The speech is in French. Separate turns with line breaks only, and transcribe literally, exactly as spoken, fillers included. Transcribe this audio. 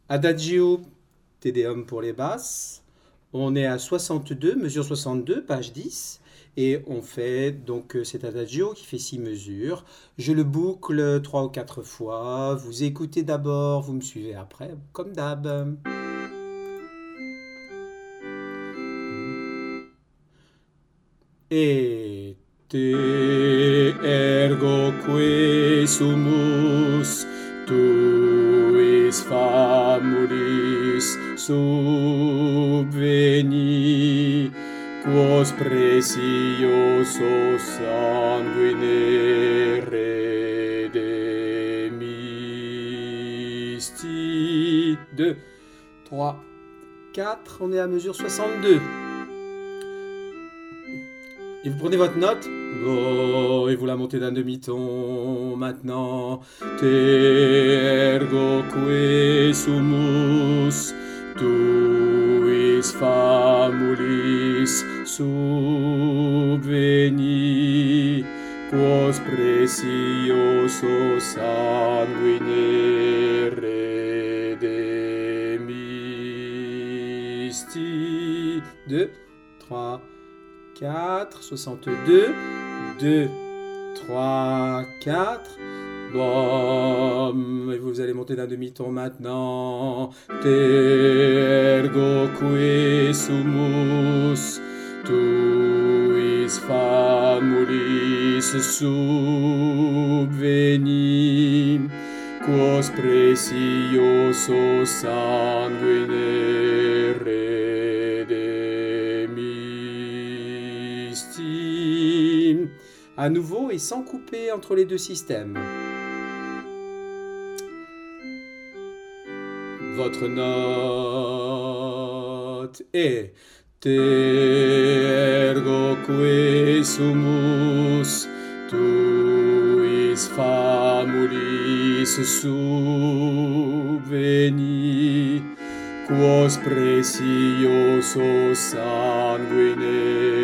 Adagio, Te Deum pour les basses. On est à soixante-deux, mesure soixante-deux, page dix. Et on fait donc euh, cet adagio qui fait six mesures. Je le boucle trois ou quatre fois. Vous écoutez d'abord, vous me suivez après, comme d'hab. Et te ergo que sumus tuis famulis subveni quos preciosos sanguine redemisti. Deux, trois, quatre. On est à mesure soixante-deux. Et vous prenez votre note. Go, et vous la montez d'un demi-ton maintenant. Te ergo que sumus tuis famulis subveni quos preciosos sanguine redemisti. Deux, trois, quatre, soixante-deux, deux, trois, quatre. Bon, et vous allez monter d'un demi-ton maintenant. Te ergo que sumus tuis famulis subveni quos preciosos sanguine redemisti. À nouveau et sans couper entre les deux systèmes. Votre note est Te ergo que sumus tuis famulis subveni quos preciosos sanguine